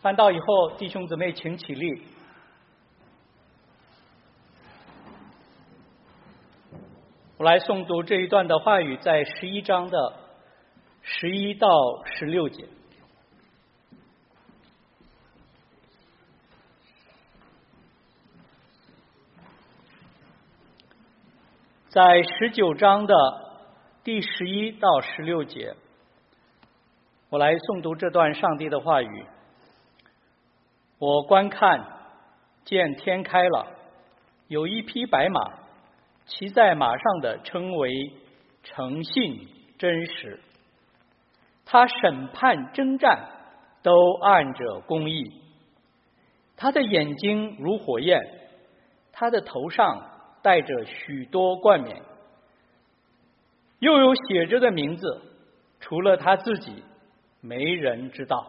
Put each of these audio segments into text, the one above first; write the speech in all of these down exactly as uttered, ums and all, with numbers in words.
翻到以后，弟兄姊妹请起立。我来诵读这一段的话语，在十一章的十一到十六节。在十九章的第十一到十六节，我来诵读这段上帝的话语。我观看，见天开了，有一匹白马，骑在马上的称为诚信真实。他审判征战，都按着公义。他的眼睛如火焰，他的头上带着许多冠冕，又有写着的名字，除了他自己，没人知道。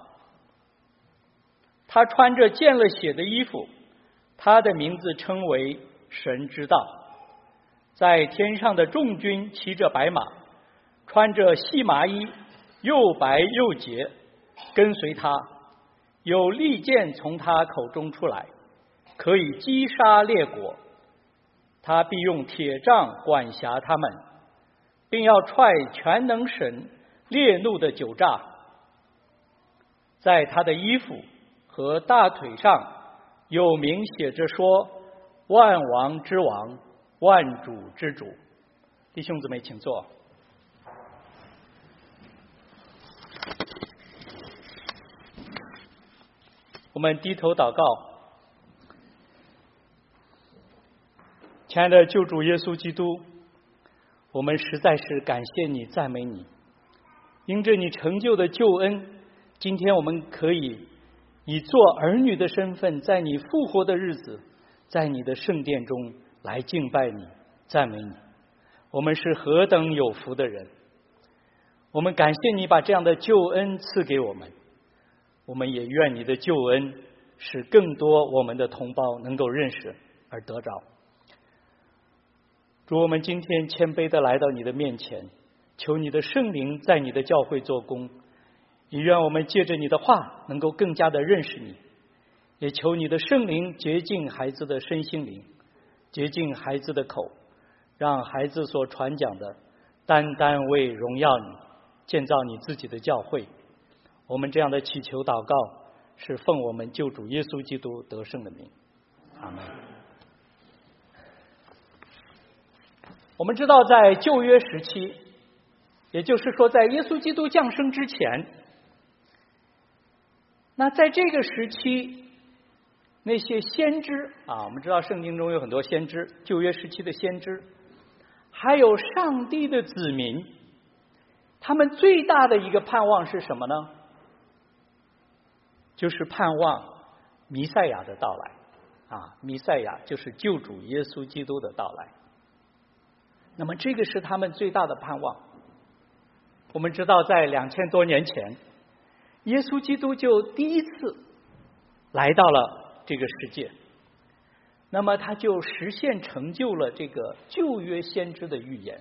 他穿着见了血的衣服，他的名字称为神之道。在天上的众军骑着白马，穿着细麻衣，又白又洁，跟随他。有利剑从他口中出来，可以击杀列国。他必用铁杖管辖他们，并要踹全能神烈怒的酒榨。在他的衣服和大腿上有名写着说：万王之王，万主之主。弟兄姊妹请坐。我们低头祷告。亲爱的救主耶稣基督，我们实在是感谢你，赞美你。因着你成就的救恩，今天我们可以以做儿女的身份，在你复活的日子，在你的圣殿中来敬拜你，赞美你。我们是何等有福的人！我们感谢你把这样的救恩赐给我们，我们也愿你的救恩使更多我们的同胞能够认识而得着。主，我们今天谦卑的来到你的面前，求你的圣灵在你的教会做工，也愿我们借着你的话能够更加的认识你，也求你的圣灵洁净孩子的身心灵，洁净孩子的口，让孩子所传讲的单单为荣耀你，建造你自己的教会。我们这样的祈求祷告是奉我们救主耶稣基督得胜的名，阿们。我们知道在旧约时期，也就是说在耶稣基督降生之前，那在这个时期，那些先知啊，我们知道圣经中有很多先知，旧约时期的先知，还有上帝的子民，他们最大的一个盼望是什么呢？就是盼望弥赛亚的到来啊，弥赛亚就是救主耶稣基督的到来。那么这个是他们最大的盼望。我们知道在两千多年前，耶稣基督就第一次来到了这个世界，那么他就实现成就了这个旧约先知的预言。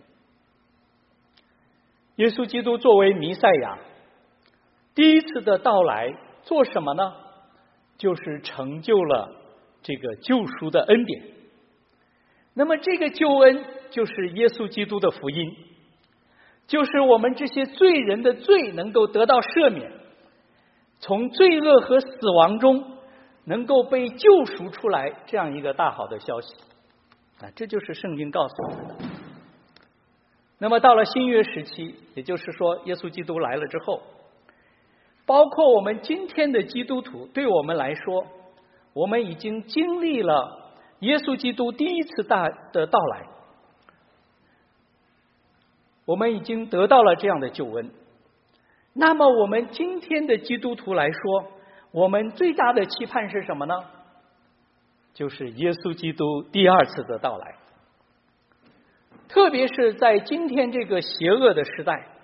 耶稣基督作为弥赛亚第一次的到来做什么呢？就是成就了这个救赎的恩典。那么这个救恩就是耶稣基督的福音，就是我们这些罪人的罪能够得到赦免，从罪恶和死亡中能够被救赎出来，这样一个大好的消息啊，这就是圣经告诉我们的。那么到了新约时期，也就是说耶稣基督来了之后，包括我们今天的基督徒，对我们来说，我们已经经历了耶稣基督第一次大的到来，我们已经得到了这样的救恩。那么我们今天的基督徒来说，我们最大的期盼是什么呢？就是耶稣基督第二次的到来。特别是在今天这个邪恶的时代，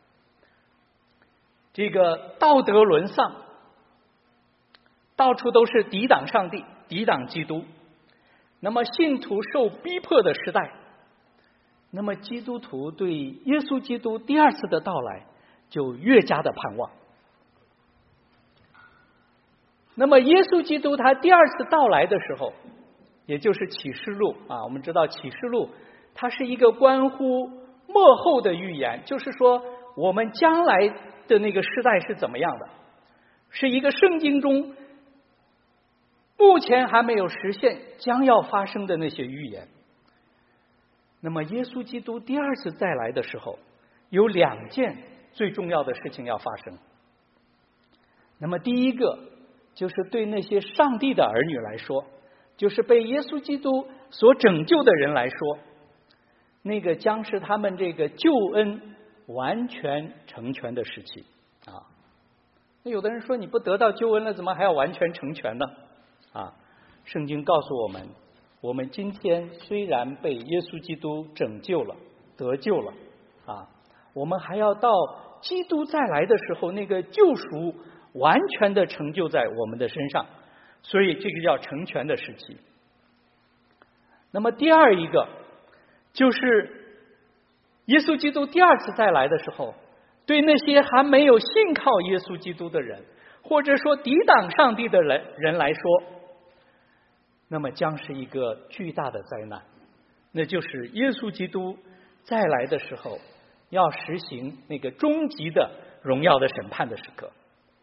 这个道德沦丧，到处都是抵挡上帝，抵挡基督，那么信徒受逼迫的时代，那么基督徒对耶稣基督第二次的到来就越加的盼望。 那么耶稣基督他第二次到来的时候，也就是启示录啊，我们知道启示录它是一个关乎末后的预言，就是说我们将来的那个时代是怎么样的，是一个圣经中目前还没有实现将要发生的那些预言。那么耶稣基督第二次再来的时候，有两件最重要的事情要发生。那么第一个就是对那些上帝的儿女来说，就是被耶稣基督所拯救的人来说，那个将是他们这个救恩完全成全的时期啊。那有的人说，你不得到救恩了，怎么还要完全成全呢？啊，圣经告诉我们，我们今天虽然被耶稣基督拯救了，得救了啊，我们还要到基督再来的时候，那个救赎完全的成就在我们的身上，所以这个叫成全的时期。那么第二一个就是耶稣基督第二次再来的时候，对那些还没有信靠耶稣基督的人，或者说抵挡上帝的人人来说，那么将是一个巨大的灾难，那就是耶稣基督再来的时候要实行那个终极的荣耀的审判的时刻。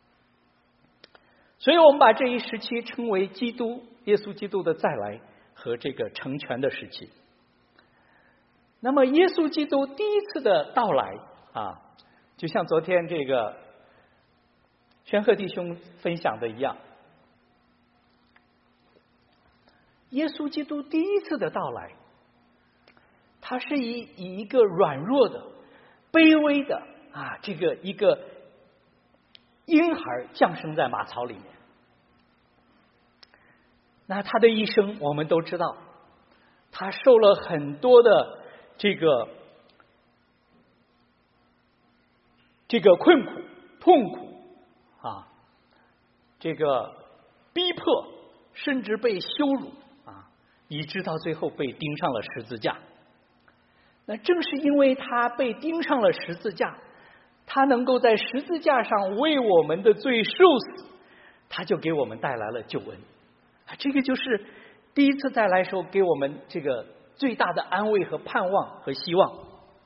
所以我们把这一时期称为基督耶稣基督的再来和这个成全的时期。那么耶稣基督第一次的到来啊，就像昨天这个宣赫弟兄分享的一样，耶稣基督第一次的到来，他是以以一个软弱的、卑微的啊，这个一个婴孩降生在马槽里面。那他的一生我们都知道，他受了很多的这个这个困苦、痛苦啊，这个逼迫，甚至被羞辱啊，以致到最后被钉上了十字架。那正是因为他被钉上了十字架，他能够在十字架上为我们的罪受死，他就给我们带来了救恩。这个就是第一次再来时候给我们这个最大的安慰和盼望和希望。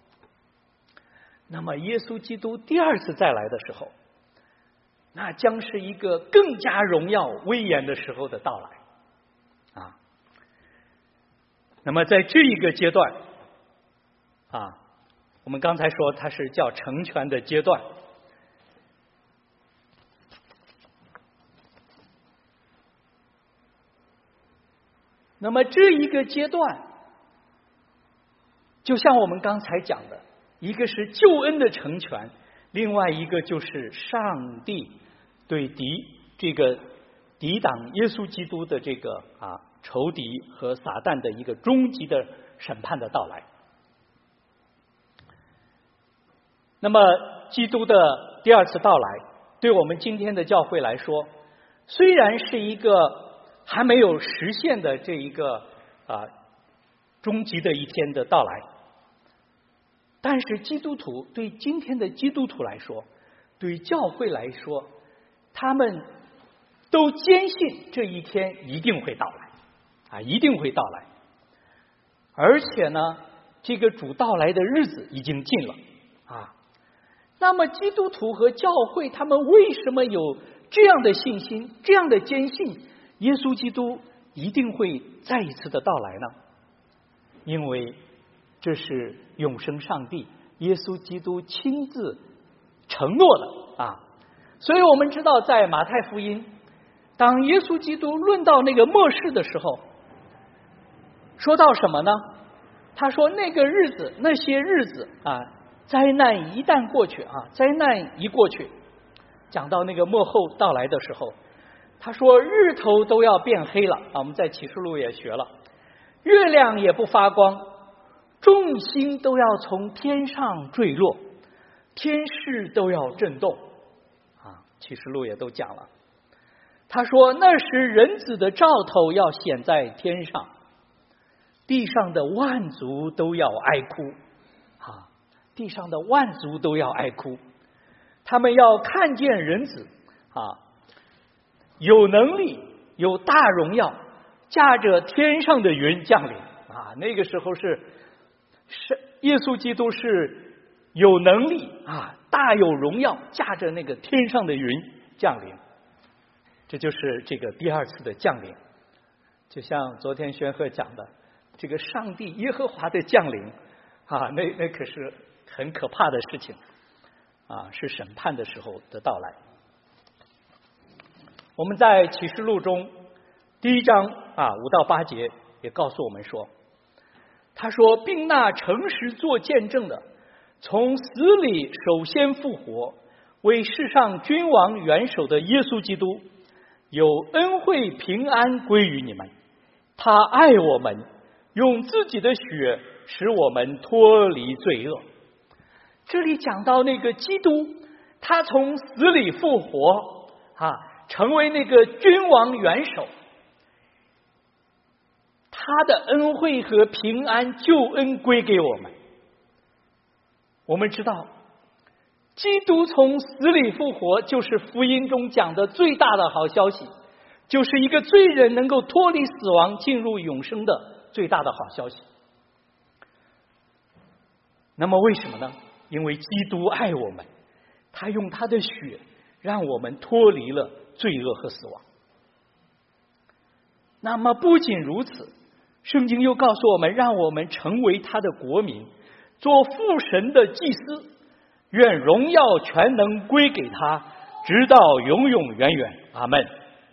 那么耶稣基督第二次再来的时候，那将是一个更加荣耀威严的时候的到来啊。那么在这一个阶段啊，我们刚才说它是叫成全的阶段。那么这一个阶段，就像我们刚才讲的，一个是救恩的成全，另外一个就是上帝对敌这个抵挡耶稣基督的这个啊仇敌和撒旦的一个终极的审判的到来。那么基督的第二次到来，对我们今天的教会来说，虽然是一个还没有实现的这一个啊终极的一天的到来，但是基督徒对今天的基督徒来说，对教会来说，他们都坚信这一天一定会到来啊，一定会到来。而且呢，这个主到来的日子已经近了啊。那么基督徒和教会他们为什么有这样的信心，这样的坚信耶稣基督一定会再一次的到来呢？因为这是永生上帝耶稣基督亲自承诺的啊。所以我们知道在马太福音，当耶稣基督论到那个末世的时候，说到什么呢？他说那个日子，那些日子啊，灾难一旦过去啊，灾难一过去，讲到那个末后到来的时候，他说日头都要变黑了啊，我们在启示录也学了，月亮也不发光，众星都要从天上坠落，天势都要震动啊，启示录也都讲了。他说那时人子的兆头要显在天上，地上的万族都要哀哭啊，地上的万族都要哀哭，他们要看见人子啊， 有能力、有大荣耀，驾着天上的云降临啊！那个时候是是耶稣基督是有能力啊，大有荣耀，驾着那个天上的云降临。这就是这个第二次的降临。就像昨天宣赫讲的，这个上帝耶和华的降临啊，那那可是很可怕的事情啊，是审判的时候的到来。我们在启示录中第一章啊五到八节也告诉我们说，他说，并那诚实做见证的，从死里首先复活，为世上君王元首的耶稣基督，有恩惠平安归于你们。他爱我们，用自己的血使我们脱离罪恶。这里讲到那个基督，他从死里复活啊，成为那个君王元首，他的恩惠和平安救恩归给我们。我们知道基督从死里复活，就是福音中讲的最大的好消息，就是一个罪人能够脱离死亡进入永生的最大的好消息。那么为什么呢？因为基督爱我们，他用他的血让我们脱离了罪恶和死亡。那么不仅如此，圣经又告诉我们，让我们成为他的国民，做父神的祭司，愿荣耀全能归给他，直到永永远远。阿们。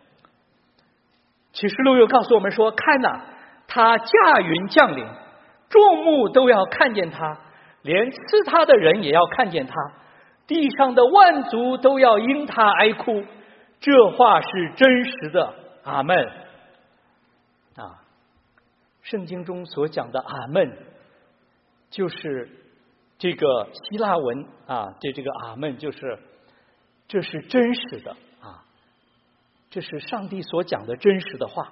启示录又告诉我们说，看哪，他驾云降临，众目都要看见他，连刺他的人也要看见他，地上的万族都要因他哀哭。这话是真实的。阿们。啊，圣经中所讲的阿们，就是这个希腊文啊，这这个阿们就是这是真实的啊，这是上帝所讲的真实的话。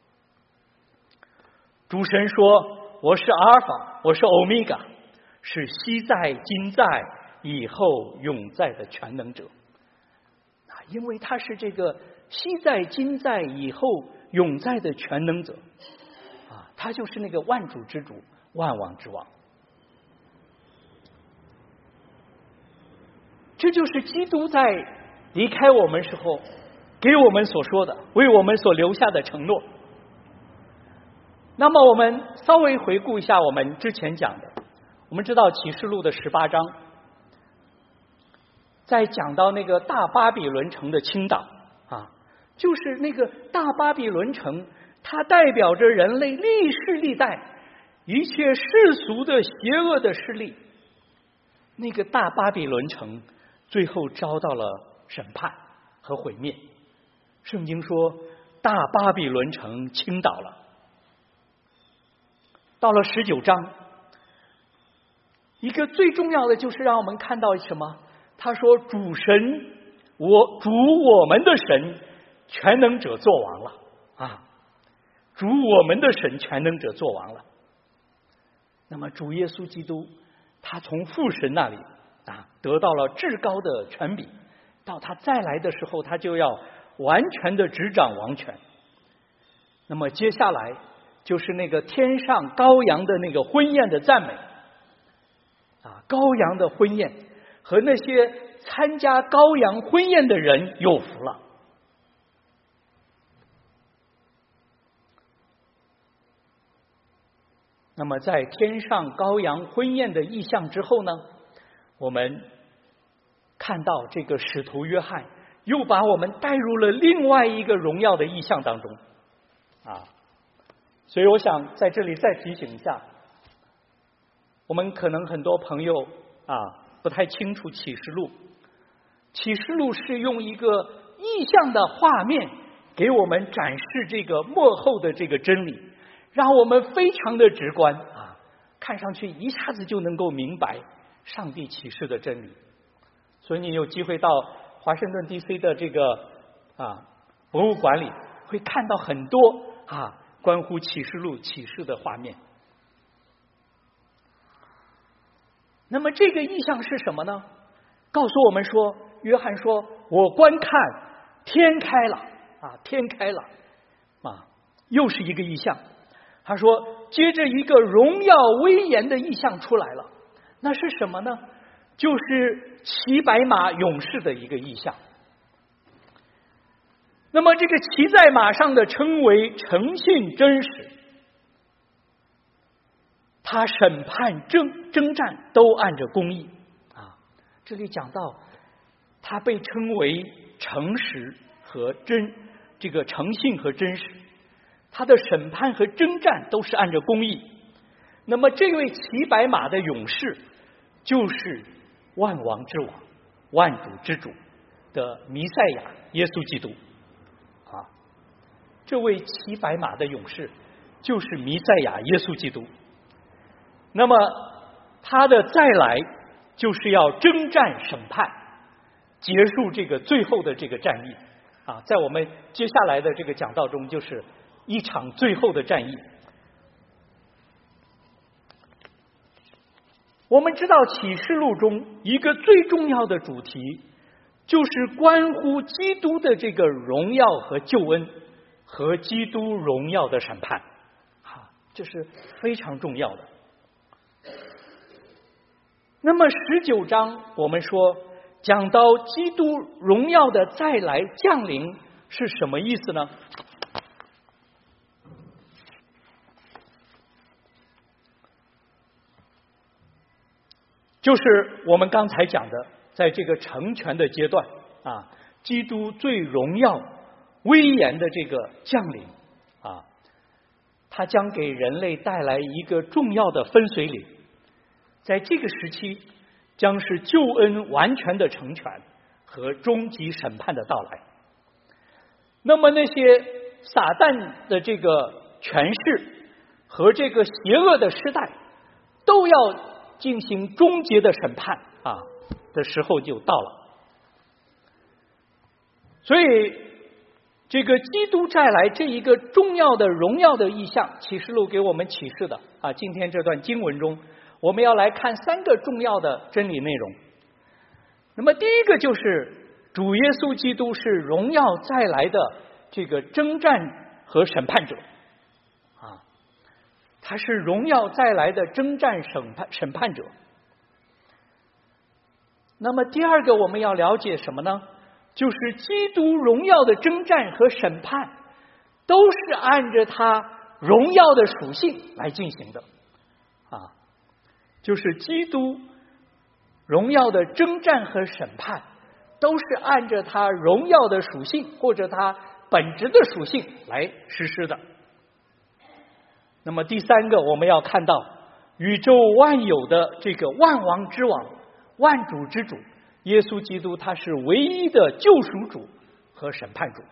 主神说，我是阿尔法，我是欧米伽，是昔在今在以后永在的全能者。因为他是这个昔在今在以后永在的全能者啊，他就是那个万主之主，万王之王。这就是基督在离开我们时候给我们所说的，为我们所留下的承诺。那么我们稍微回顾一下我们之前讲的，我们知道启示录的十八章在讲到那个大巴比伦城的倾倒啊，就是那个大巴比伦城，它代表着人类历世历代一切世俗的邪恶的势力。那个大巴比伦城最后遭到了审判和毁灭。圣经说大巴比伦城倾倒了。到了十九章，一个最重要的就是让我们看到什么？他说主神，我主我们的神全能者作王了啊！主我们的神全能者作王了。那么主耶稣基督他从父神那里啊得到了至高的权柄，到他再来的时候，他就要完全的执掌王权。那么接下来就是那个天上羔羊的那个婚宴的赞美啊，羔羊的婚宴和那些参加羔羊婚宴的人有福了。那么在天上羔羊婚宴的意象之后呢，我们看到这个使徒约翰又把我们带入了另外一个荣耀的意象当中啊。所以我想在这里再提醒一下，我们可能很多朋友啊不太清楚启示录。启示录是用一个意象的画面给我们展示这个末后的这个真理，让我们非常的直观啊，看上去一下子就能够明白上帝启示的真理。所以你有机会到华盛顿 D C 的这个啊博物馆里，会看到很多啊关乎启示录启示的画面。那么这个意象是什么呢？告诉我们说，约翰说，我观看天开了啊，天开了啊，又是一个异象。他说，接着一个荣耀威严的异象出来了，那是什么呢？就是骑白马勇士的一个异象。那么这个骑在马上的称为诚信真实，他审判征征战都按着公义啊。这里讲到他被称为诚实和真，这个诚信和真实，他的审判和征战都是按着公义。那么这位骑白马的勇士就是万王之王、万主之主的弥赛亚耶稣基督啊。这位骑白马的勇士就是弥赛亚耶稣基督。那么他的再来就是要征战审判，结束这个最后的这个战役啊。在我们接下来的这个讲道中，就是一场最后的战役。我们知道启示录中一个最重要的主题就是关乎基督的这个荣耀和救恩和基督荣耀的审判啊，这是非常重要的。那么十九章我们说讲到基督荣耀的再来降临是什么意思呢？就是我们刚才讲的，在这个成全的阶段啊，基督最荣耀威严的这个降临啊，他将给人类带来一个重要的分水岭。在这个时期将是救恩完全的成全和终极审判的到来。那么那些撒旦的这个权势和这个邪恶的时代都要进行终结的审判啊的时候就到了。所以这个基督再来这一个重要的荣耀的意象，启示录给我们启示的啊，今天这段经文中我们要来看三个重要的真理内容。那么第一个就是主耶稣基督是荣耀再来的这个征战和审判者啊，他是荣耀再来的征战审判审判者。那么第二个我们要了解什么呢？就是基督荣耀的征战和审判都是按着他荣耀的属性来进行的啊。就是基督荣耀的征战和审判都是按着他荣耀的属性或者他本质的属性来实施的。那么第三个我们要看到宇宙万有的这个万王之王、万主之主耶稣基督，他是唯一的救赎主和审判主。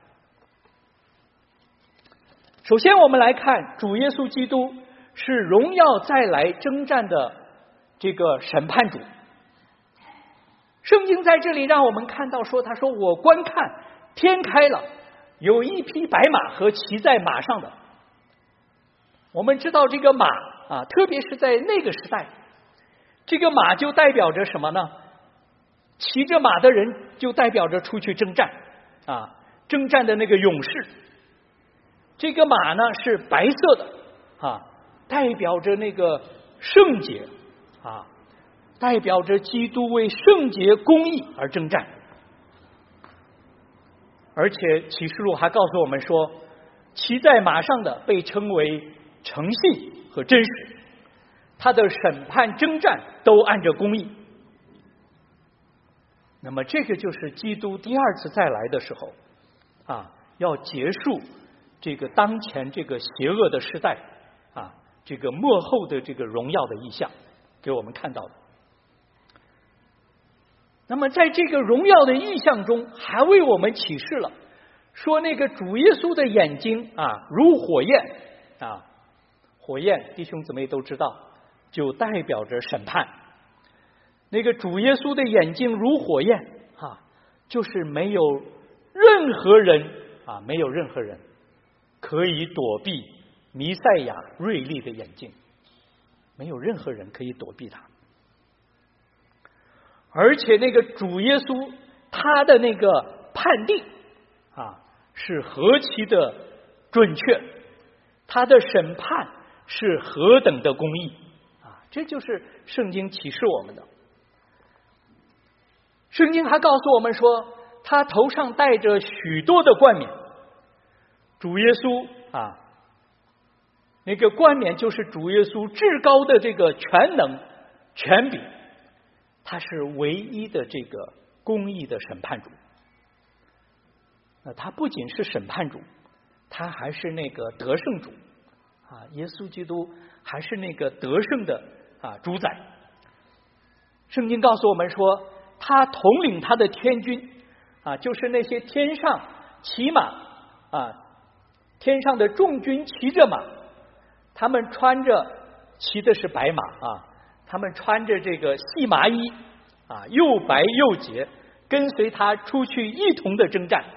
首先我们来看主耶稣基督是荣耀再来征战的这个审判主。圣经在这里让我们看到说，他说我观看天开了，有一匹白马和骑在马上的。我们知道这个马啊，特别是在那个时代，这个马就代表着什么呢？骑着马的人就代表着出去征战啊，征战的那个勇士。这个马呢是白色的啊，代表着那个圣洁啊，代表着基督为圣洁公义而征战。而且启示录还告诉我们说，骑在马上的被称为诚信和真实，他的审判征战都按着公义。那么这个就是基督第二次再来的时候啊，要结束这个当前这个邪恶的时代啊，这个末后的这个荣耀的意象给我们看到的。那么在这个荣耀的意象中还为我们启示了说，那个主耶稣的眼睛啊如火焰啊，火焰弟兄姊妹都知道就代表着审判。那个主耶稣的眼睛如火焰啊，就是没有任何人啊，没有任何人可以躲避弥赛亚锐利的眼睛，没有任何人可以躲避他。而且那个主耶稣他的那个判定啊， 是何其的准确，他的审判是何等的公义啊！这就是圣经启示我们的。圣经还告诉我们说，他头上戴着许多的冠冕。主耶稣啊，那个冠冕就是主耶稣至高的这个全能权柄，他是唯一的这个公义的审判主。那他不仅是审判主，他还是那个得胜主啊！耶稣基督还是那个得胜的啊主宰。圣经告诉我们说，他统领他的天军啊，就是那些天上骑马啊，天上的众军骑着马，他们穿着骑的是白马啊，他们穿着这个细麻衣啊，又白又洁，跟随他出去一同的征战。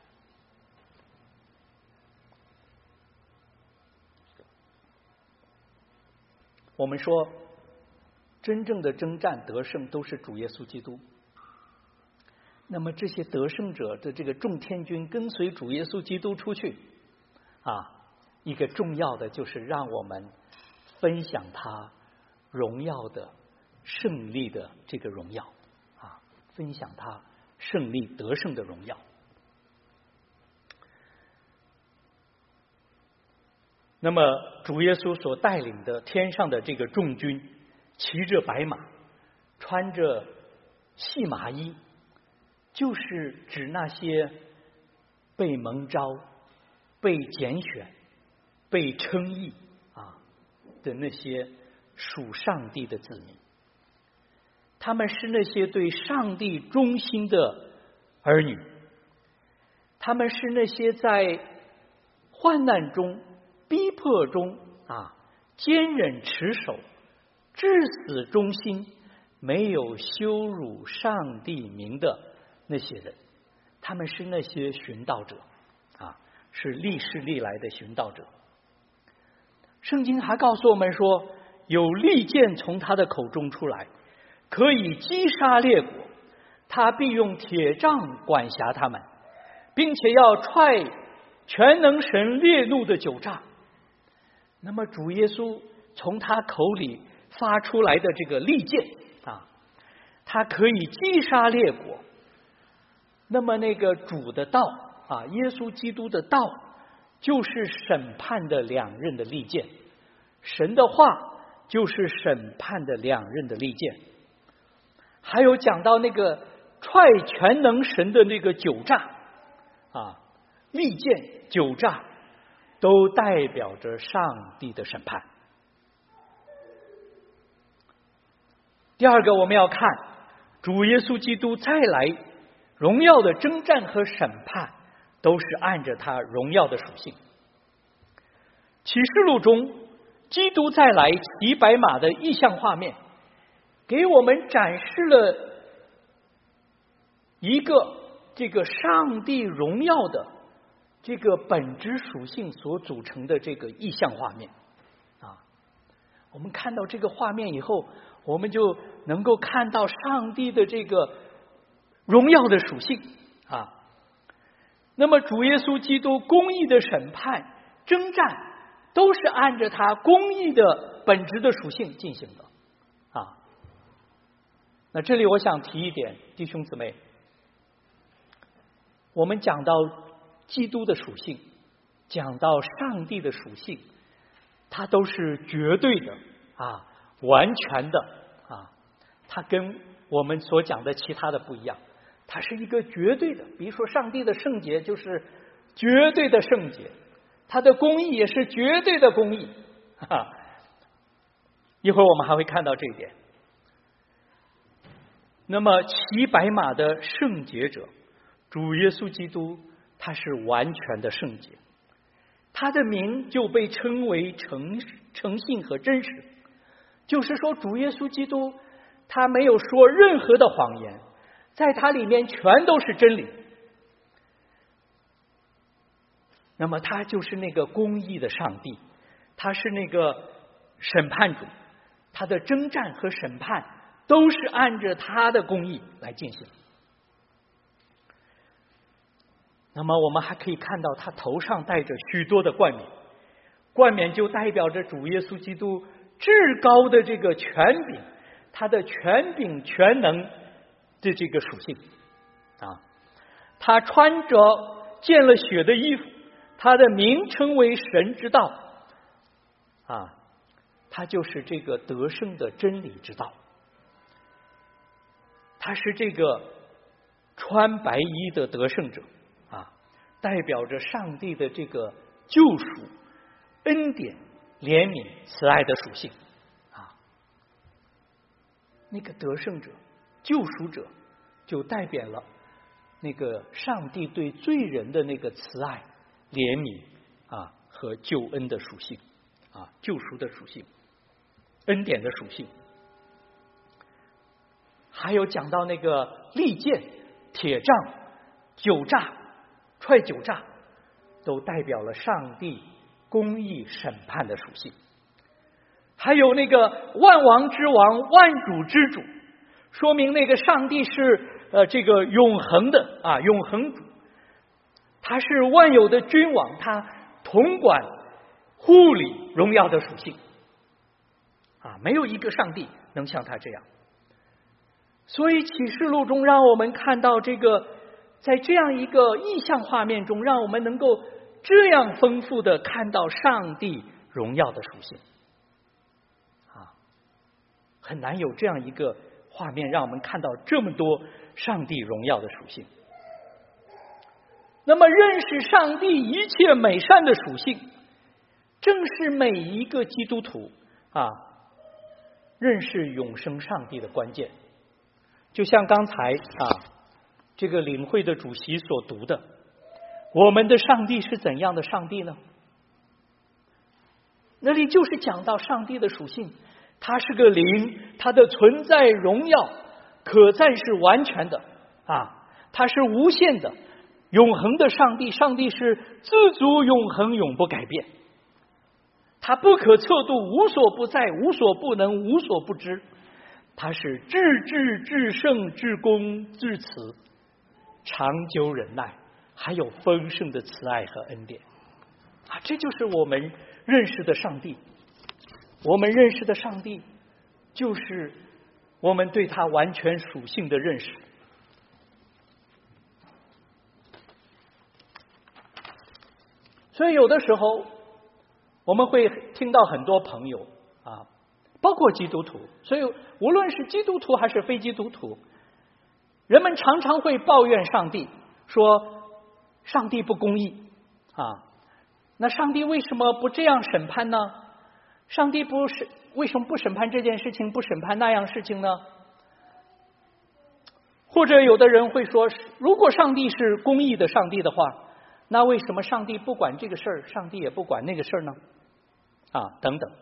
我们说，真正的征战得胜都是主耶稣基督。那么这些得胜者的这个众天军跟随主耶稣基督出去啊，一个重要的就是让我们分享他荣耀的胜利的这个荣耀啊，分享他胜利得胜的荣耀。那么主耶稣所带领的天上的这个众军，骑着白马，穿着细麻衣，就是指那些被蒙召、被拣选、被称义啊的那些属上帝的子民。他们是那些对上帝忠心的儿女，他们是那些在患难中、逼迫中啊，坚忍持守，至死忠心，没有羞辱上帝名的那些人。他们是那些寻道者啊，是历世历来的寻道者。圣经还告诉我们说，有利剑从他的口中出来，可以击杀列国，他必用铁杖管辖他们，并且要踹全能神烈怒的酒炸。那么主耶稣从他口里发出来的这个利剑啊，他可以击杀列国。那么那个主的道啊，耶稣基督的道，就是审判的两刃的利剑，神的话就是审判的两刃的利剑。还有讲到那个踹全能神的那个酒炸啊，利剑酒炸都代表着上帝的审判。第二个，我们要看主耶稣基督再来荣耀的征战和审判，都是按着他荣耀的属性。启示录中，基督再来骑白马的意象画面，给我们展示了一个这个上帝荣耀的这个本质属性所组成的这个意象画面啊。我们看到这个画面以后，我们就能够看到上帝的这个荣耀的属性啊。那么主耶稣基督公义的审判、征战，都是按着他公义的本质的属性进行的啊。那这里我想提一点，弟兄姊妹，我们讲到基督的属性，讲到上帝的属性，它都是绝对的啊，完全的啊，它跟我们所讲的其他的不一样，它是一个绝对的。比如说上帝的圣洁就是绝对的圣洁，他的公义也是绝对的公义啊。一会儿我们还会看到这一点。那么骑白马的圣洁者主耶稣基督，他是完全的圣洁，他的名就被称为诚诚信和真实。就是说主耶稣基督他没有说任何的谎言，在他里面全都是真理。那么他就是那个公义的上帝，他是那个审判主，他的征战和审判都是按着他的公义来进行。 那么我们还可以看到他头上戴着许多的冠冕，冠冕就代表着主耶稣基督至高的这个权柄，他的权柄全能的这个属性啊。他穿着见了血的衣服，他的名称为神之道啊，他就是这个得胜的真理之道，他是这个穿白衣的得胜者啊，代表着上帝的这个救赎、恩典、怜悯、慈爱的属性啊。那个得胜者、救赎者，就代表了那个上帝对罪人的那个慈爱、怜悯啊和救恩的属性啊，救赎的属性、恩典的属性。还有讲到那个利剑、铁杖、酒榨、踹酒榨，都代表了上帝公义审判的属性。还有那个万王之王、万主之主，说明那个上帝是呃这个永恒的啊，永恒主，他是万有的君王，他统管护理荣耀的属性啊，没有一个上帝能像他这样。所以启示录中让我们看到这个，在这样一个意象画面中，让我们能够这样丰富的看到上帝荣耀的属性啊，很难有这样一个画面让我们看到这么多上帝荣耀的属性。那么认识上帝一切美善的属性，正是每一个基督徒啊认识永生上帝的关键。就像刚才啊这个领会的主席所读的，我们的上帝是怎样的上帝呢？那里就是讲到上帝的属性，他是个灵，他的存在荣耀可赞是完全的啊，他是无限的永恒的上帝，上帝是自足永恒永不改变，他不可测度，无所不在，无所不能，无所不知，他是至智至圣至公至慈，长久忍耐，还有丰盛的慈爱和恩典啊！这就是我们认识的上帝。我们认识的上帝，就是我们对他完全属性的认识。所以有的时候我们会听到很多朋友啊，包括基督徒，所以无论是基督徒还是非基督徒，人们常常会抱怨上帝，说上帝不公义啊，那上帝为什么不这样审判呢？上帝不是为什么不审判这件事情，不审判那样事情呢？或者有的人会说，如果上帝是公义的上帝的话，那为什么上帝不管这个事儿，上帝也不管那个事儿呢？啊，等等。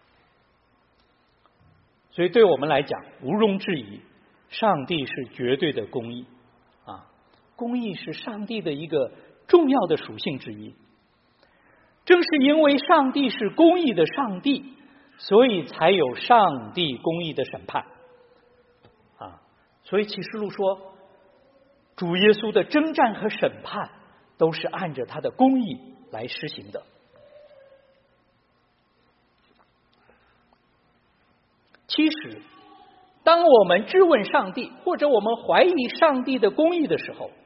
所以对我们来讲，毋庸置疑，上帝是绝对的公义啊，公义是上帝的一个重要的属性之一。正是因为上帝是公义的上帝，所以才有上帝公义的审判啊。所以启示录说，主耶稣的征战和审判都是按着他的公义来施行的。其实当我们质问上帝，或者我们怀疑上帝的公义的时候，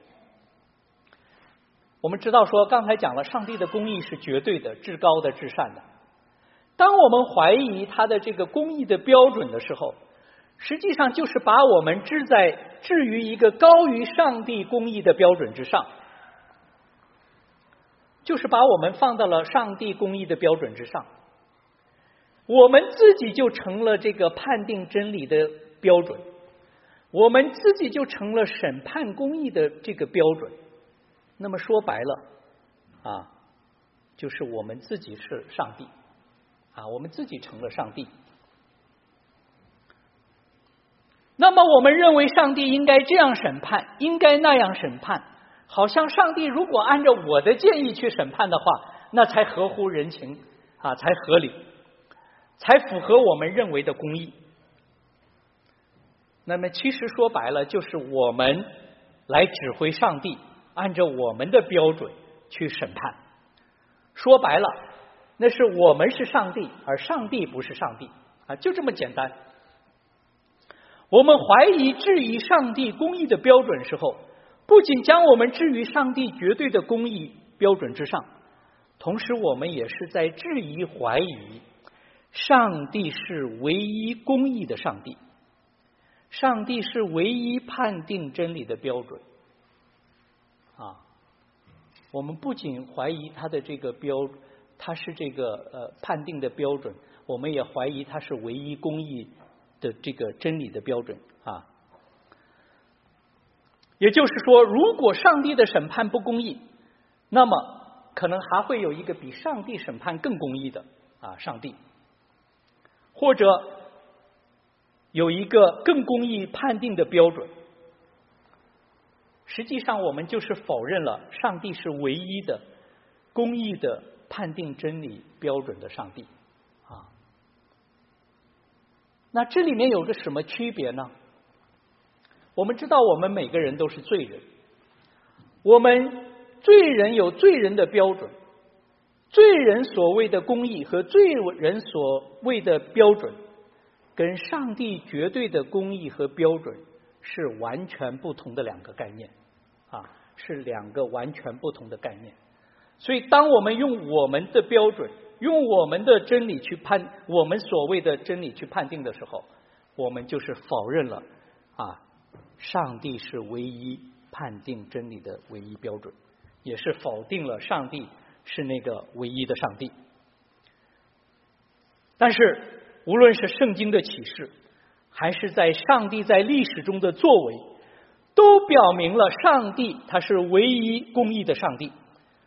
我们知道说，刚才讲了，上帝的公义是绝对的、至高的、至善的。当我们怀疑他的这个公义的标准的时候，实际上就是把我们置在置于一个高于上帝公义的标准之上，就是把我们放到了上帝公义的标准之上，我们自己就成了这个判定真理的标准，我们自己就成了审判公义的这个标准。那么说白了啊，就是我们自己是上帝啊，我们自己成了上帝。那么我们认为上帝应该这样审判，应该那样审判，好像上帝如果按照我的建议去审判的话，那才合乎人情啊，才合理，才符合我们认为的公义。那么其实说白了，就是我们来指挥上帝按照我们的标准去审判。说白了，那是我们是上帝，而上帝不是上帝啊，就这么简单。我们怀疑质疑上帝公义的标准时候，不仅将我们置于上帝绝对的公义标准之上，同时我们也是在质疑怀疑上帝是唯一公义的上帝，上帝是唯一判定真理的标准啊。我们不仅怀疑他的这个标他是这个呃判定的标准，我们也怀疑他是唯一公义的这个真理的标准啊。也就是说，如果上帝的审判不公义，那么可能还会有一个比上帝审判更公义的啊上帝，或者有一个更公义判定的标准。实际上我们就是否认了上帝是唯一的公义的判定真理标准的上帝啊。那这里面有个什么区别呢？我们知道我们每个人都是罪人，我们罪人有罪人的标准，罪人所谓的公义和罪人所谓的标准跟上帝绝对的公义和标准是完全不同的两个概念啊，是两个完全不同的概念。所以当我们用我们的标准，用我们的真理去判我们所谓的真理去判定的时候，我们就是否认了啊上帝是唯一判定真理的唯一标准，也是否定了上帝是那个唯一的上帝。但是无论是圣经的启示，还是在上帝在历史中的作为，都表明了上帝他是唯一公义的上帝。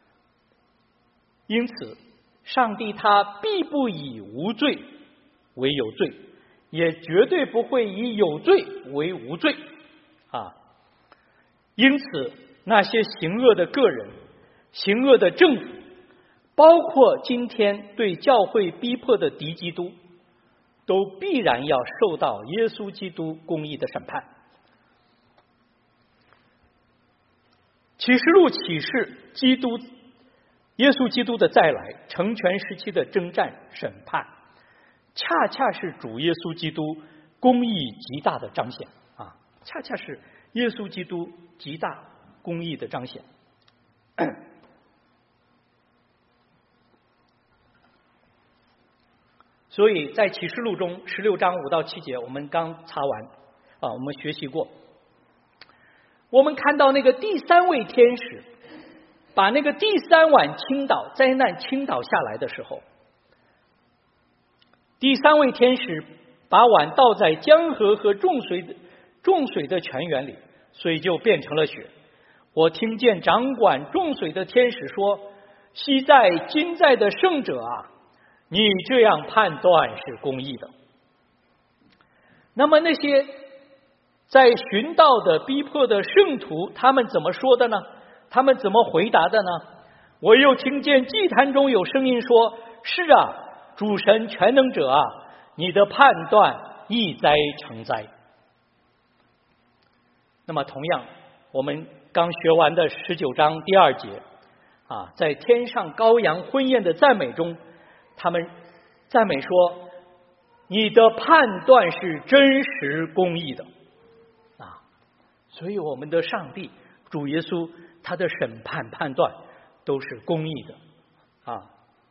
因此上帝他必不以无罪为有罪，也绝对不会以有罪为无罪啊。因此那些行恶的个人，行恶的政府，包括今天对教会逼迫的敌基督，都必然要受到耶稣基督公义的审判。启示录启示基督耶稣基督的再来，成全时期的征战审判，恰恰是主耶稣基督公义极大的彰显啊！恰恰是耶稣基督极大公义的彰显。所以在启示录中十六章五到七节，我们刚查完啊，我们学习过。我们看到那个第三位天使把那个第三碗倾倒灾难倾倒下来的时候，第三位天使把碗倒在江河和众水的众水的泉源里，水就变成了血。我听见掌管众水的天使说：昔在今在的圣者啊，你这样判断是公义的。那么那些在寻道的逼迫的圣徒，他们怎么说的呢？他们怎么回答的呢？我又听见祭坛中有声音说：是啊，主神全能者啊，你的判断一灾成灾。那么同样，我们刚学完的十九章第二节啊，在天上羔羊婚宴的赞美中，他们赞美说：你的判断是真实公义的啊！所以我们的上帝主耶稣他的审判判断都是公义的啊！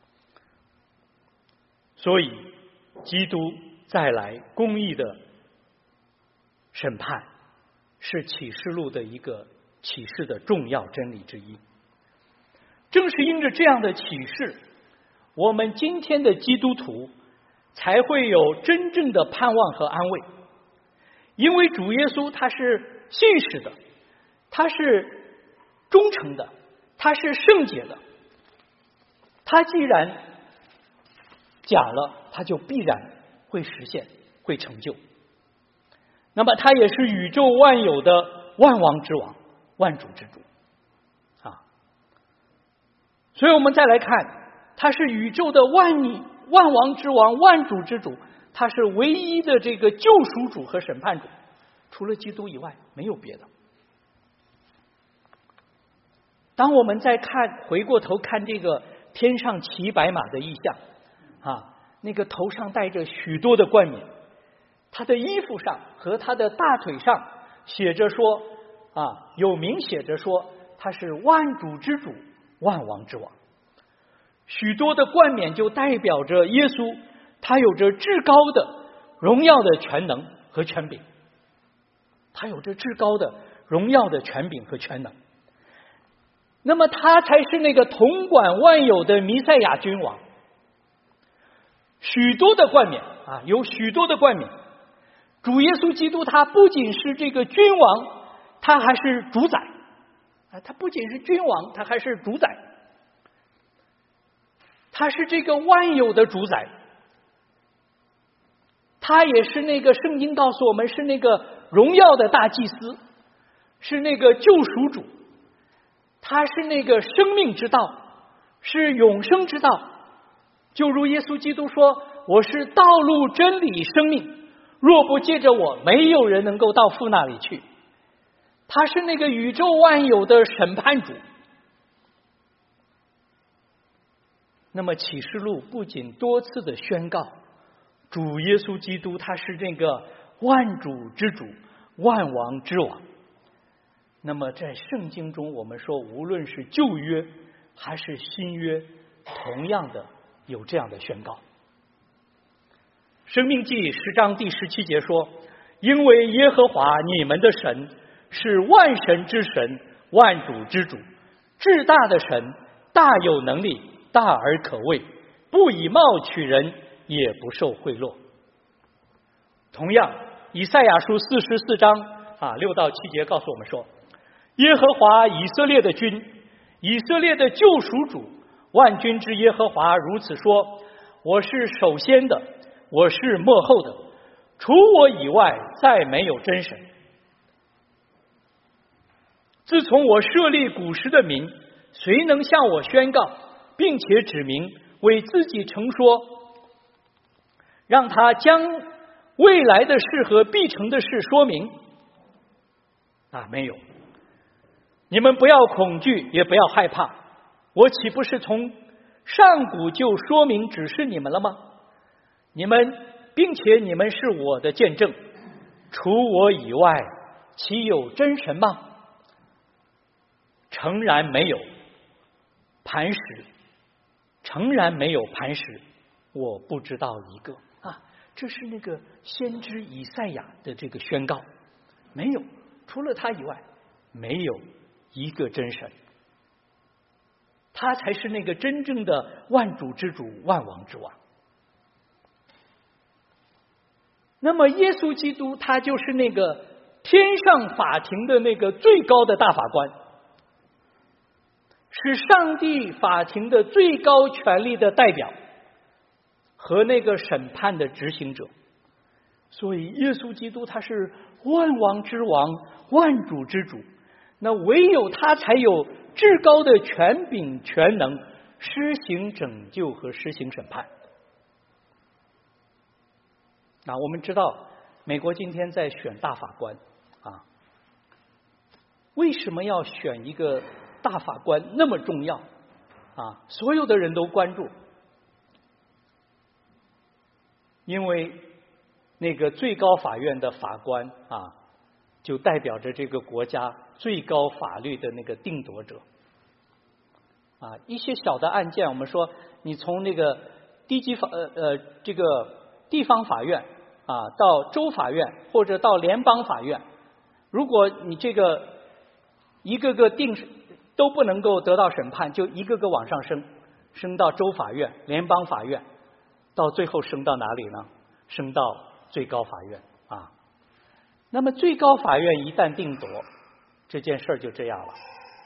所以基督再来公义的审判是启示录的一个启示的重要真理之一。正是因着这样的启示，我们今天的基督徒才会有真正的盼望和安慰。因为主耶稣他是信实的，他是忠诚的，他是圣洁的，他既然讲了，他就必然会实现，会成就。那么他也是宇宙万有的万王之王，万主之主啊！所以我们再来看，他是宇宙的万万王之王，万主之主，他是唯一的这个救赎主和审判主，除了基督以外没有别的。 当我们再看回过头看这个天上骑白马的意象啊，那个头上戴着许多的冠冕，他的衣服上和他的大腿上写着说啊，有明写着说他是万主之主，万王之王。许多的冠冕就代表着耶稣，他有着至高的荣耀的全能和权柄，他有着至高的荣耀的权柄和全能。那么他才是那个统管万有的弥赛亚君王。许多的冠冕啊，有许多的冠冕。主耶稣基督他不仅是这个君王，他还是主宰啊，他不仅是君王，他还是主宰，他是这个万有的主宰，他也是那个圣经告诉我们是那个荣耀的大祭司，是那个救赎主，他是那个生命之道，是永生之道。就如耶稣基督说，我是道路真理生命，若不借着我，没有人能够到父那里去。他是那个宇宙万有的审判主。那么启示录不仅多次的宣告主耶稣基督他是那个万主之主，万王之王。那么在圣经中我们说，无论是旧约还是新约，同样的有这样的宣告。申命记十章第十七节说，因为耶和华你们的神是万神之神，万主之主，至大的神，大有能力，大而可畏，不以貌取人，也不受贿赂。同样以赛亚书四十四章啊六到七节告诉我们说，耶和华以色列的君，以色列的救赎主，万军之耶和华如此说，我是首先的，我是末后的，除我以外再没有真神。自从我设立古时的民，谁能向我宣告，并且指明为自己成说，让他将未来的事和必成的事说明啊？没有。你们不要恐惧，也不要害怕，我岂不是从上古就说明指示你们了吗？你们并且你们是我的见证，除我以外岂有真神吗？诚然没有磐石，诚然没有磐石，我不知道一个啊！这是那个先知以赛亚的这个宣告，没有，除了他以外，没有一个真神，他才是那个真正的万主之主，万王之王。那么耶稣基督他就是那个天上法庭的那个最高的大法官，是上帝法庭的最高权力的代表和那个审判的执行者。所以耶稣基督他是万王之王，万主之主，那唯有他才有至高的权柄全能，施行拯救和施行审判。那我们知道美国今天在选大法官啊，为什么要选一个大法官那么重要啊？所有的人都关注，因为那个最高法院的法官啊，就代表着这个国家最高法律的那个定夺者啊。一些小的案件，我们说你从那个低级法呃呃这个地方法院啊到州法院或者到联邦法院，如果你这个一个个定都不能够得到审判，就一个个往上升，升到州法院、联邦法院，到最后升到哪里呢？升到最高法院啊。那么最高法院一旦定夺，这件事就这样了。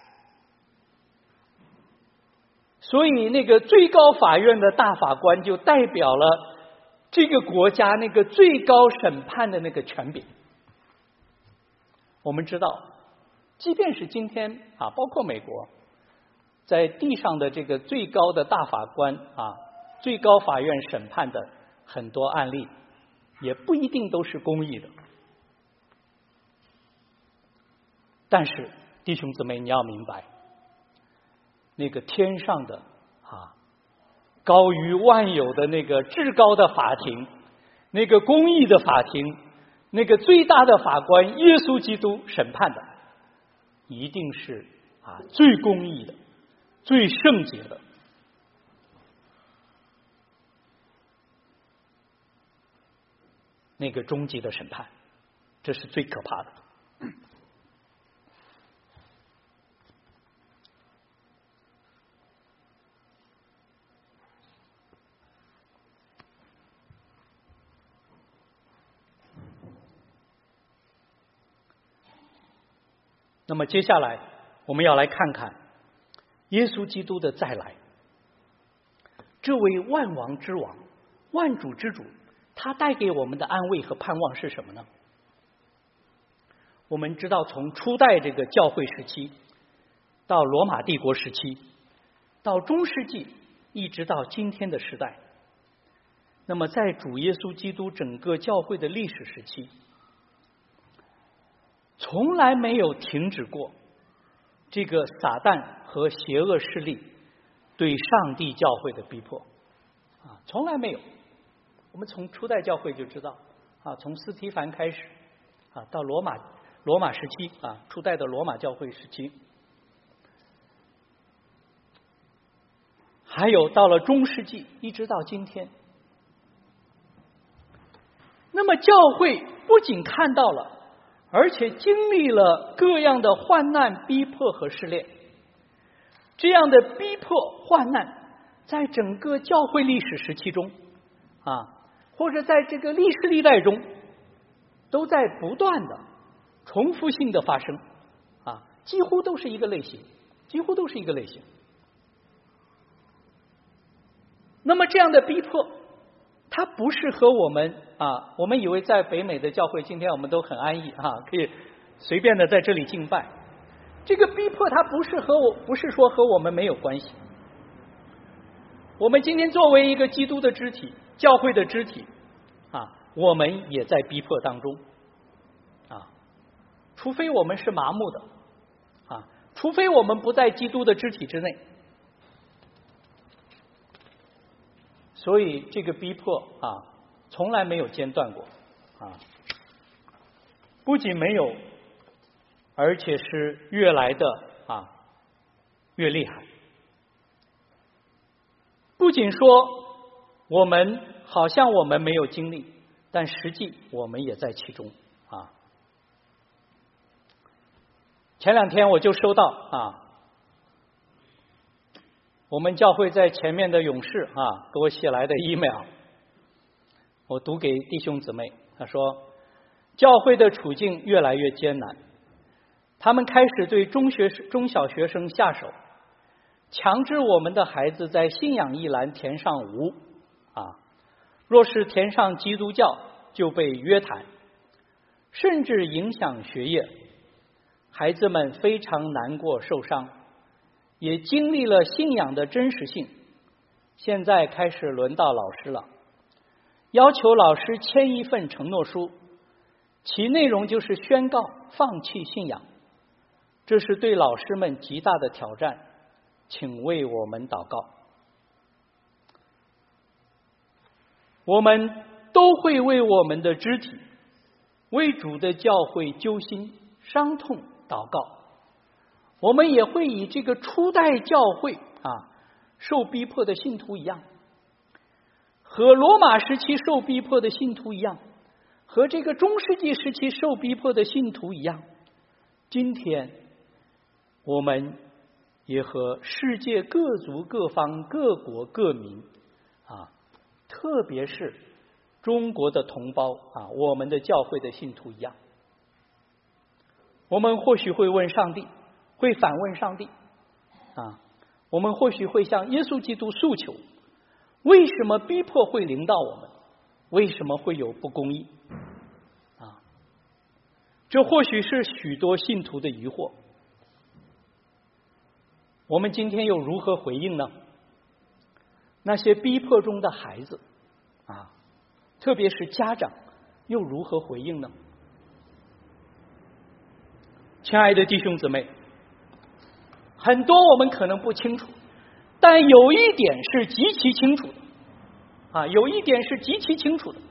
所以那个最高法院的大法官就代表了这个国家那个最高审判的那个权柄。我们知道即便是今天啊，包括美国在地上的这个最高的大法官啊，最高法院审判的很多案例也不一定都是公义的。但是弟兄姊妹，你要明白， 那个天上的啊高于万有的那个至高的法庭，那个公义的法庭，那个最大的法官耶稣基督审判的，一定是啊最公义的、最圣洁的。那个终极的审判，这是最可怕的。那么接下来我们要来看看耶稣基督的再来，这位万王之王、万主之主，他带给我们的安慰和盼望是什么呢？我们知道，从初代这个教会时期，到罗马帝国时期，到中世纪，一直到今天的时代，那么在主耶稣基督整个教会的历史时期，从来没有停止过这个撒旦和邪恶势力对上帝教会的逼迫啊，从来没有。我们从初代教会就知道啊，从司提反开始啊，到罗马罗马时期啊，初代的罗马教会时期，还有到了中世纪，一直到今天。那么教会不仅看到了，而且经历了各样的患难、逼迫和试炼。这样的逼迫、患难，在整个教会历史时期中啊，或者在这个历史历代中，都在不断的重复性的发生啊，几乎都是一个类型，几乎都是一个类型。那么这样的逼迫，它不是和我们啊，我们以为在北美的教会，今天我们都很安逸啊，可以随便的在这里敬拜。这个逼迫它不是和我，不是说和我们没有关系。我们今天作为一个基督的肢体，教会的肢体啊，我们也在逼迫当中啊，除非我们是麻木的啊，除非我们不在基督的肢体之内。所以这个逼迫啊，从来没有间断过啊，不仅没有，而且是越来的啊越厉害。不仅说我们好像我们没有经历，但实际我们也在其中啊。前两天我就收到啊，我们教会在前面的勇士啊给我写来的 email， 我读给弟兄姊妹。他说，教会的处境越来越艰难，他们开始对中学中小学生下手，强制我们的孩子在信仰一栏填上无啊，若是填上基督教就被约谈，甚至影响学业。孩子们非常难过受伤，也经历了信仰的真实性。现在开始轮到老师了，要求老师签一份承诺书，其内容就是宣告放弃信仰。这是对老师们极大的挑战，请为我们祷告。我们都会为我们的肢体、为主的教会揪心、伤痛祷告。我们也会以这个初代教会啊受逼迫的信徒一样，和罗马时期受逼迫的信徒一样，和这个中世纪时期受逼迫的信徒一样，今天我们也和世界各族各方各国各民啊，特别是中国的同胞啊，我们的教会的信徒一样。我们或许会问上帝，会反问上帝啊，我们或许会向耶稣基督诉求，为什么逼迫会临到我们？为什么会有不公义？啊，这或许是许多信徒的疑惑。我们今天又如何回应呢？那些逼迫中的孩子啊，特别是家长，又如何回应呢？亲爱的弟兄姊妹， 很多我们可能不清楚，但有一点是极其清楚的啊，有一点是极其清楚的，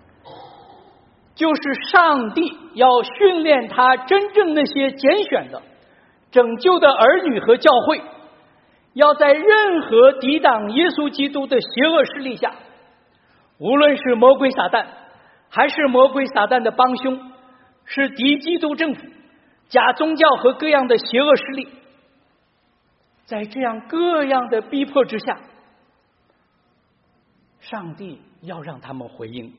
就是上帝要训练他真正那些拣选的拯救的儿女和教会，要在任何抵挡耶稣基督的邪恶势力下，无论是魔鬼撒旦，还是魔鬼撒旦的帮凶，是敌基督政府、假宗教和各样的邪恶势力，在这样各样的逼迫之下，上帝要让他们回应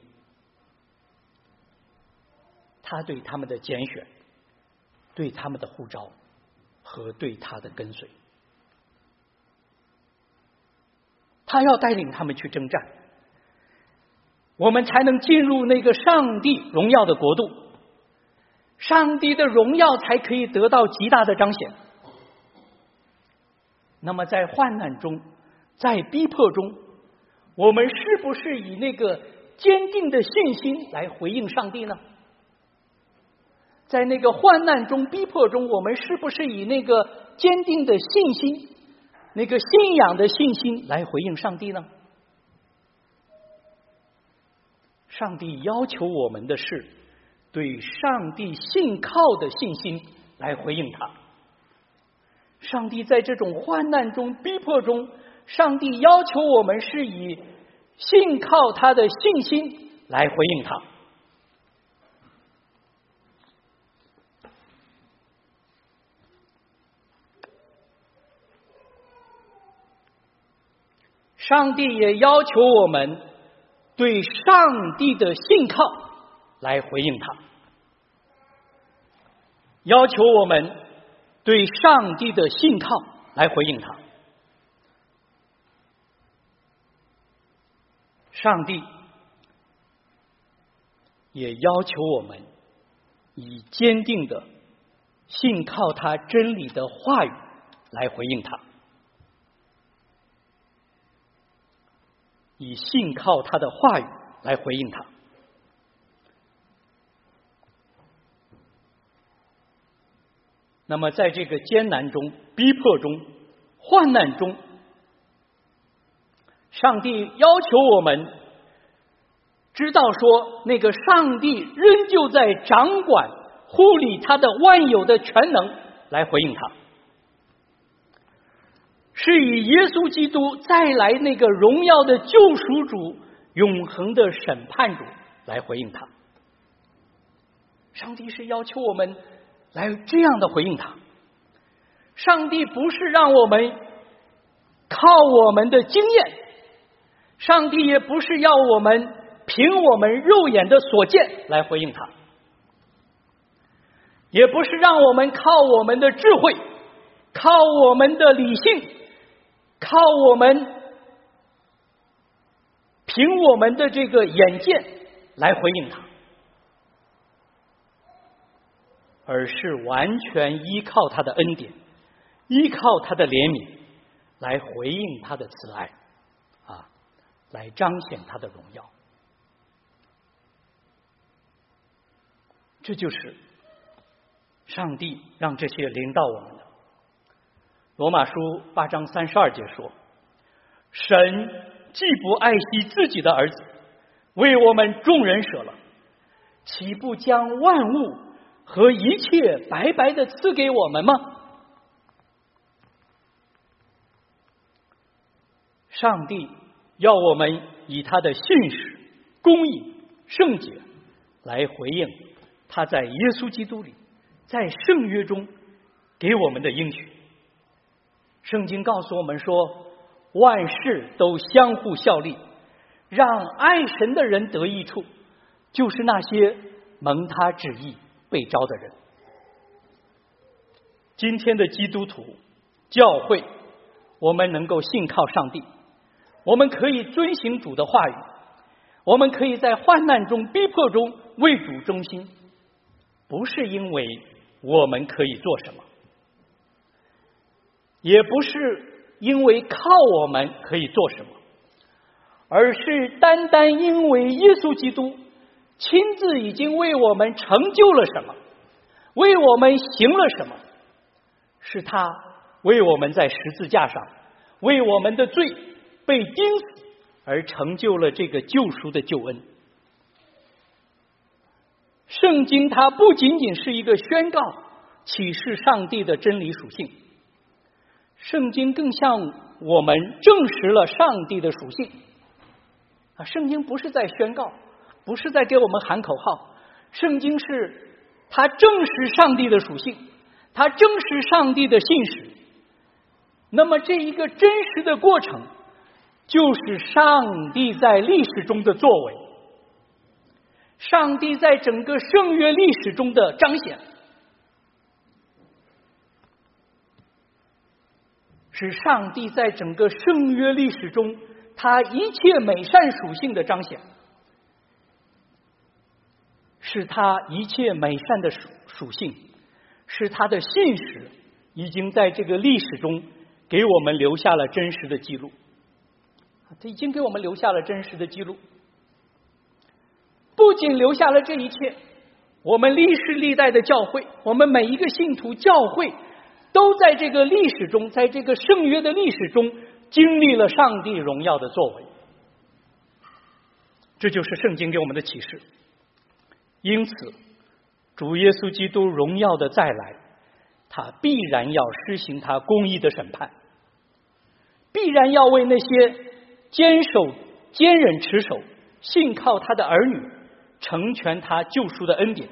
他对他们的拣选，对他们的呼召和对他的跟随。他要带领他们去征战，我们才能进入那个上帝荣耀的国度，上帝的荣耀才可以得到极大的彰显。那么在患难中，在逼迫中，我们是不是以那个坚定的信心来回应上帝呢？在那个患难中、逼迫中，我们是不是以那个坚定的信心，那个信仰的信心来回应上帝呢？上帝要求我们的是对上帝信靠的信心来回应他。上帝在这种患难中、逼迫中，上帝要求我们是以信靠他的信心来回应他。上帝也要求我们对上帝的信靠来回应他，要求我们对上帝的信靠来回应他。上帝也要求我们以坚定的信靠他真理的话语来回应他，以信靠他的话语来回应他。那么在这个艰难中、逼迫中、患难中，上帝要求我们知道说，那个上帝仍旧在掌管护理他的万有的全能来回应他，是以耶稣基督再来那个荣耀的救赎主、永恒的审判主来回应他。上帝是要求我们来这样的回应他。上帝不是让我们靠我们的经验，上帝也不是要我们凭我们肉眼的所见来回应他，也不是让我们靠我们的智慧，靠我们的理性，靠我们凭我们的这个眼见来回应他，而是完全依靠他的恩典，依靠他的怜悯来回应他的慈爱啊，来彰显他的荣耀。这就是上帝让这些临到我们的。罗马书八章三十二节说，神既不爱惜自己的儿子，为我们众人舍了，岂不将万物和一切白白的赐给我们吗？上帝要我们以他的信实、公义、圣洁来回应他在耶稣基督里，在圣约中给我们的应许。圣经告诉我们说，万事都相互效力，让爱神的人得益处，就是那些蒙他旨意被召的人。今天的基督徒教会，我们能够信靠上帝，我们可以遵行主的话语，我们可以在患难中、逼迫中为主忠心，不是因为我们可以做什么，也不是因为靠我们可以做什么，而是单单因为耶稣基督亲自已经为我们成就了什么，为我们行了什么，是他为我们在十字架上为我们的罪被钉死，而成就了这个救赎的救恩。圣经它不仅仅是一个宣告启示上帝的真理属性，圣经更向我们证实了上帝的属性啊！圣经不是在宣告，不是在给我们喊口号，圣经是它证实上帝的属性，它证实上帝的信实。那么这一个真实的过程，就是上帝在历史中的作为，上帝在整个圣约历史中的彰显，是上帝在整个圣约历史中他一切美善属性的彰显，是他一切美善的属属性，是他的信实已经在这个历史中给我们留下了真实的记录，他已经给我们留下了真实的记录。不仅留下了这一切，我们历世历代的教会，我们每一个信徒教会都在这个历史中，在这个圣约的历史中经历了上帝荣耀的作为。这就是圣经给我们的启示。因此主耶稣基督荣耀的再来，他必然要施行他公义的审判，必然要为那些坚守坚忍持守信靠他的儿女成全他救赎的恩典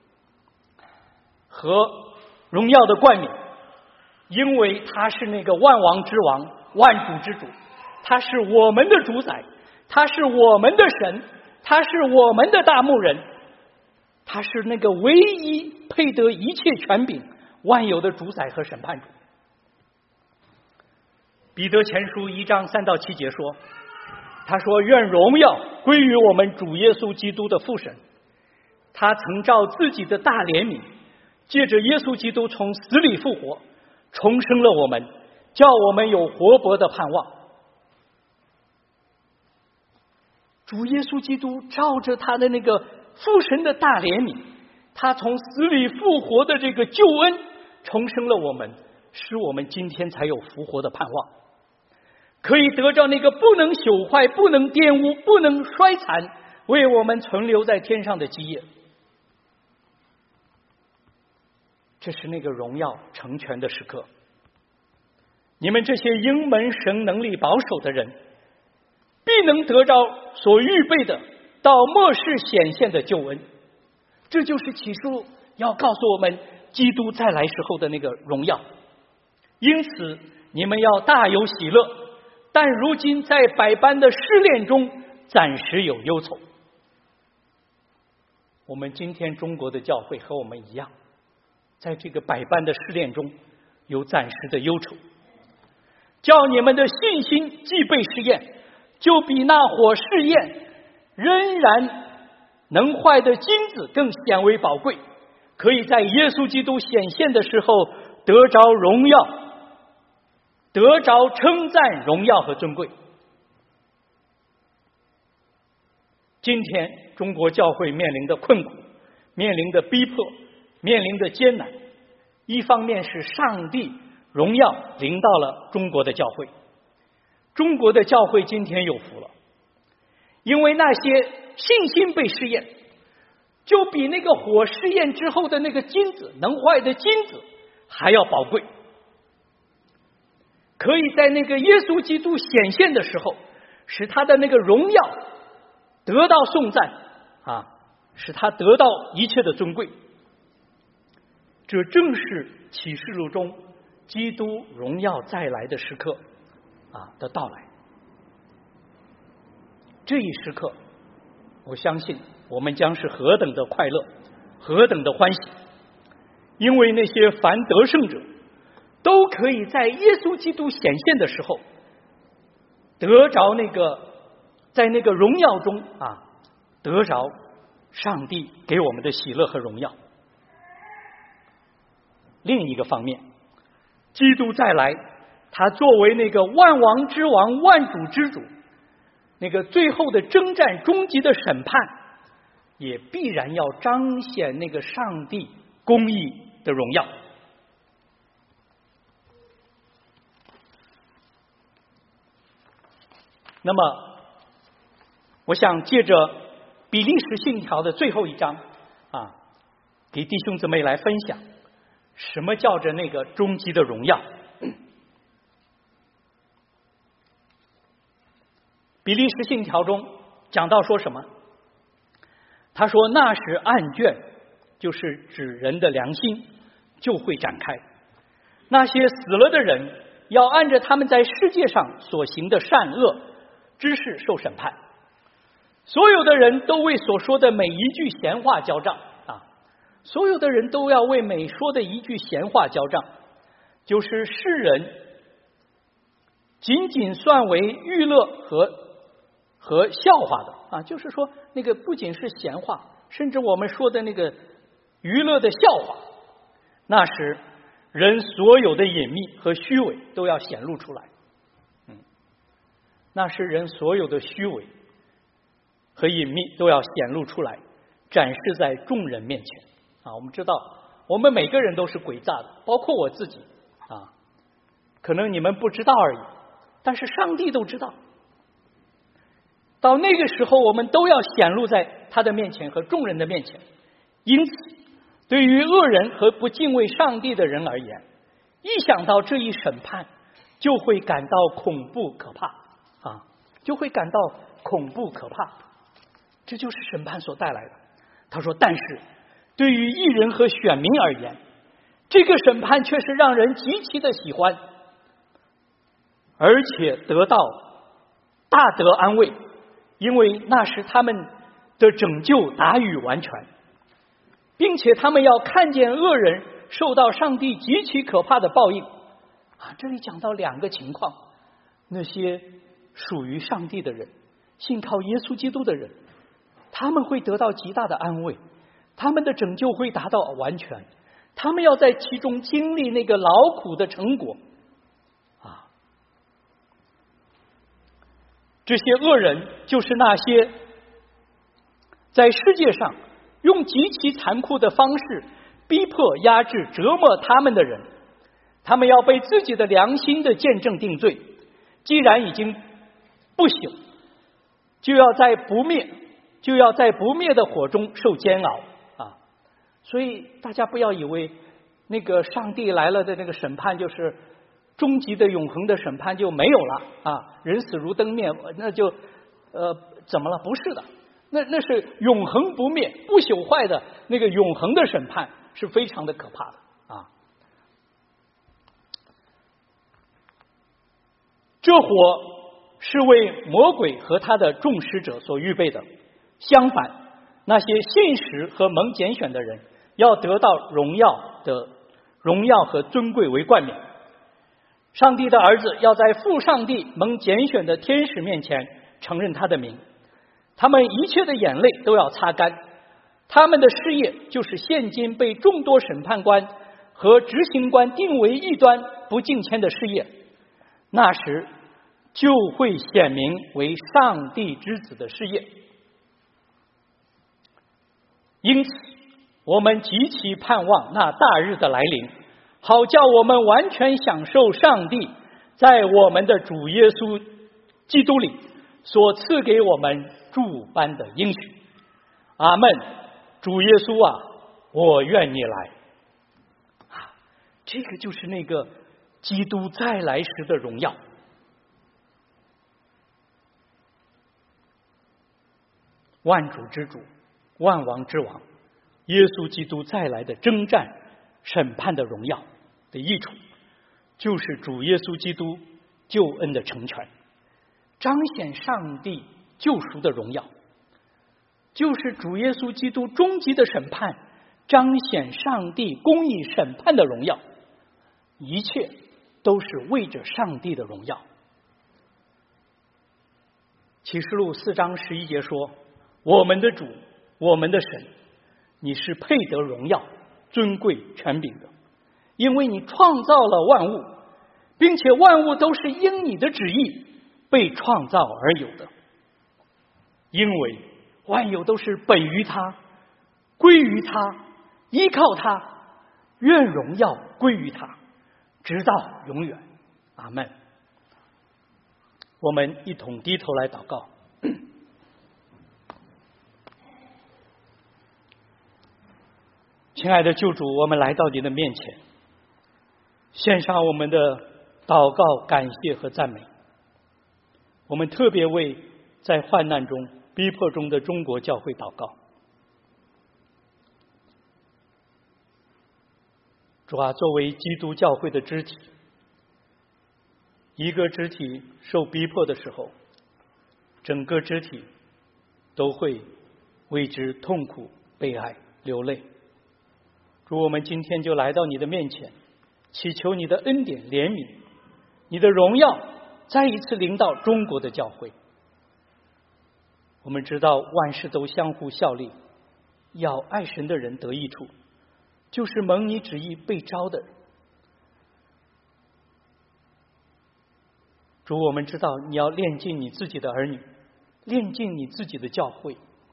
和荣耀的冠冕，因为他是那个万王之王，万主之主，他是我们的主宰，他是我们的神，他是我们的大牧人，他是那个唯一配得一切权柄万有的主宰和审判主。彼得前书一章三到七节说，他说愿荣耀归于我们主耶稣基督的父神，他曾照自己的大怜悯，借着耶稣基督从死里复活，重生了我们，叫我们有活泼的盼望。主耶稣基督照着他的那个父神的大怜悯，他从死里复活的这个救恩重生了我们，使我们今天才有复活的盼望，可以得到那个不能朽坏、不能玷污、不能衰残，为我们存留在天上的基业。这是那个荣耀成全的时刻。你们这些因门神能力保守的人，必能得着所预备的到末世显现的救恩。这就是启示录要告诉我们基督再来时候的那个荣耀。因此你们要大有喜乐，但如今在百般的试炼中暂时有忧愁。我们今天中国的教会和我们一样，在这个百般的试炼中有暂时的忧愁，叫你们的信心既被试验，就比那火试验仍然能坏的金子更显为宝贵，可以在耶稣基督显现的时候得着荣耀，得着称赞、荣耀和尊贵。今天中国教会面临的困苦，面临的逼迫，面临的艰难，一方面是上帝荣耀临到了中国的教会，中国的教会今天有福了，因为那些信心被试验，就比那个火试验之后的那个金子，能坏的金子还要宝贵，可以在那个耶稣基督显现的时候，使他的那个荣耀得到颂赞啊，使他得到一切的尊贵。这正是启示录中基督荣耀再来的时刻啊的到来。这一时刻，我相信我们将是何等的快乐，何等的欢喜，因为那些凡得胜者都可以在耶稣基督显现的时候得着那个在那个荣耀中啊，得着上帝给我们的喜乐和荣耀。另一个方面，基督再来，他作为那个万王之王、万主之主，那个最后的征战、终极的审判，也必然要彰显那个上帝公义的荣耀。 那么我想借着比利时信条的最后一章啊，给弟兄姊妹来分享什么叫着那个终极的荣耀。比利时信条中讲到说什么？他说那时案卷，就是指人的良心就会展开，那些死了的人要按着他们在世界上所行的善恶之事受审判。所有的人都为所说的每一句闲话交账啊！所有的人都要为每说的一句闲话交账，就是世人仅仅算为娱乐和和笑话的啊，就是说那个不仅是闲话，甚至我们说的那个娱乐的笑话，那时人所有的隐秘和虚伪都要显露出来。嗯，那时人所有的虚伪和隐秘都要显露出来，展示在众人面前啊！我们知道，我们每个人都是诡诈的，包括我自己啊。可能你们不知道而已，但是上帝都知道。到那个时候，我们都要显露在他的面前和众人的面前。因此，对于恶人和不敬畏上帝的人而言，一想到这一审判，就会感到恐怖可怕啊！就会感到恐怖可怕。这就是审判所带来的。他说，但是对于义人和选民而言，这个审判却是让人极其的喜欢，而且得到大得安慰，因为那时他们的拯救达于完全，并且他们要看见恶人受到上帝极其可怕的报应啊！这里讲到两个情况，那些属于上帝的人，信靠耶稣基督的人，他们会得到极大的安慰，他们的拯救会达到完全，他们要在其中经历那个劳苦的成果啊！这些恶人就是那些在世界上用极其残酷的方式逼迫、压制、折磨他们的人，他们要被自己的良心的见证定罪，既然已经不朽，就要在不灭就要在不灭的火中受煎熬啊！所以大家不要以为那个上帝来了的那个审判就是终极的永恒的审判就没有了啊！人死如灯灭，那就呃怎么了？不是的，那那是永恒不灭、不朽坏的那个永恒的审判，是非常的可怕的啊！这火是为魔鬼和他的众使者所预备的。相反，那些信实和蒙拣选的人要得到荣耀的荣耀和尊贵为冠冕。上帝的儿子要在父上帝蒙拣选的天使面前承认他的名，他们一切的眼泪都要擦干，他们的事业就是现今被众多审判官和执行官定为异端不敬虔的事业，那时就会显明为上帝之子的事业。因此我们极其盼望那大日的来临，好叫我们完全享受上帝在我们的主耶稣基督里所赐给我们诸般的应许。阿们。主耶稣啊，我愿你来啊！这个就是那个基督再来时的荣耀。万主之主，万王之王，耶稣基督再来的征战审判的荣耀的益处，就是主耶稣基督救恩的成全，彰显上帝救赎的荣耀，就是主耶稣基督终极的审判，彰显上帝公义审判的荣耀，一切都是为着上帝的荣耀。启示录四章十一节说，我们的主，我们的神，你是配得荣耀、尊贵、权柄的，因为你创造了万物，并且万物都是因你的旨意被创造而有的，因为万有都是本于他，归于他，依靠他，愿荣耀归于他，直到永远。阿们。 我们一同低头来祷告。亲爱的救主，我们来到你的面前，献上我们的祷告、感谢和赞美。我们特别为在患难中、逼迫中的中国教会祷告。主啊，作为基督教会的肢体，一个肢体受逼迫的时候，整个肢体都会为之痛苦、悲哀、流泪。主，我们今天就来到你的面前，祈求你的恩典、怜悯，你的荣耀再一次临到中国的教会。我们知道万事都相互效力，要爱神的人得益处，就是蒙你旨意被招的人。主，我们知道你要炼净你自己的儿女，炼净你自己的教会，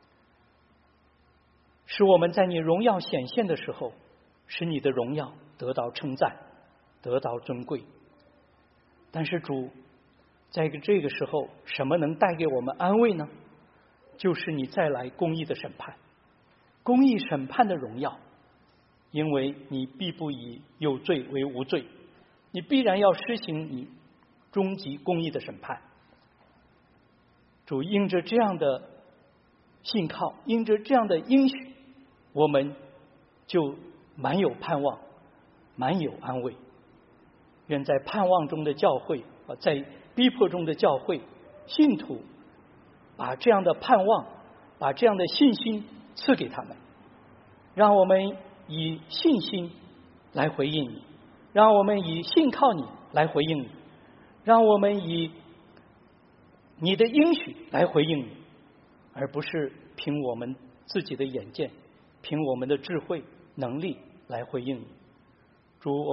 使我们在你荣耀显现的时候，使你的荣耀得到称赞，得到尊贵。但是主，在这个时候，什么能带给我们安慰呢？就是你再来公义的审判，公义审判的荣耀，因为你必不以有罪为无罪，你必然要施行你终极公义的审判。主，因着这样的信靠，因着这样的应许，我们就满有盼望，满有安慰。愿在盼望中的教会，在逼迫中的教会信徒，把这样的盼望，把这样的信心赐给他们，让我们以信心来回应你，让我们以信靠你来回应你，让我们以你的应许来回应你，而不是凭我们自己的眼见，凭我们的智慧能力来回应你。主，